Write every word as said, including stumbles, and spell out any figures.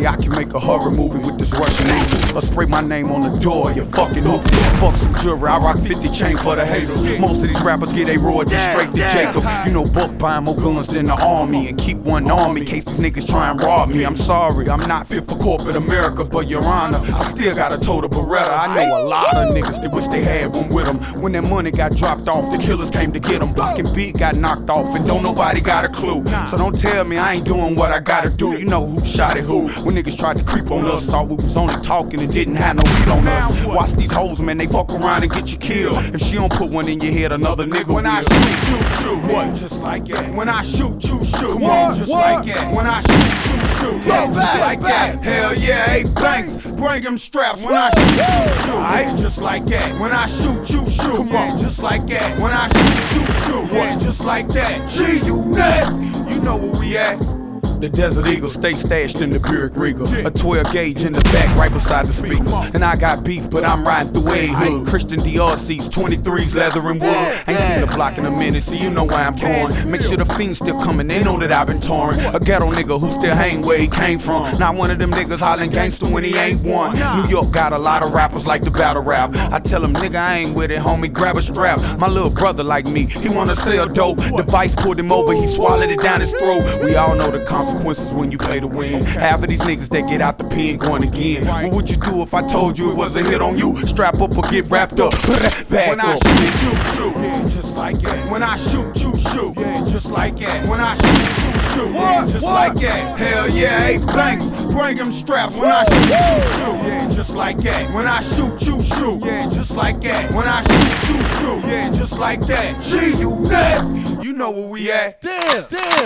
say I can make a horror movie with this Russian angel, or spray my name on the door, you fucking hoop. Fuck some jewelry, I rock fifty chain for the haters. Most of these rappers get a royalty straight to Jacob. You know Buck buying more guns than the army, and keep one on me in case these niggas try and rob me. I'm sorry, I'm not fit for corporate America, but your honor, I still got a total Beretta. I know a lot of niggas that wish they had one with them. When that money got dropped off, the killers came to get them. Block and beat got knocked off, and don't nobody got a clue. So don't tell me I ain't doing what I gotta do. You know who shot at who. When niggas tried to creep on us, thought we was only talking and didn't have no heat on us. Watch these hoes, man, they fuck around and get you killed. If she don't put one in your head, another nigga will. When I shoot, you shoot. What? Just like that. When I shoot, you shoot. What? Just like that. When I shoot, you shoot. Yeah, just like that. Hell yeah, eight banks. Bring them straps. When I shoot, you shoot. Aight, just like that. When I shoot, you shoot. Come on, just like that. When I shoot, you shoot. Yeah, just like that. G unit. You know where we at. The Desert Eagle stay stashed in the Buick Regal. A twelve gauge in the back right beside the speakers. And I got beef, but I'm riding through a hood. Christian Dior seats, twenty-threes, leather and wood. Ain't seen the block in a minute, so you know where I'm going. Make sure the fiends still coming, they know that I've been touring. A ghetto nigga who still hang where he came from. Not one of them niggas hollering gangster when he ain't one. New York got a lot of rappers like the battle rap. I tell him, nigga, I ain't with it, homie, grab a strap. My little brother like me, he wanna sell dope. The vice pulled him over, he swallowed it down his throat. We all know the consequences when you play to win. Half of these niggas that get out the pen going again. What would you do if I told you it was a hit on you? Strap up or get wrapped up. Back when I shoot, you shoot. Yeah, just like that. When I shoot, you shoot. Yeah, just like that. When I shoot, you shoot. Yeah, just like that. Hell yeah, eight banks. Bring them straps. When I shoot, you shoot. Yeah, just like that. When I shoot, you shoot. Yeah, just like that. When I shoot, you shoot. Yeah, just like that. G unit. You know where we at. Damn, damn.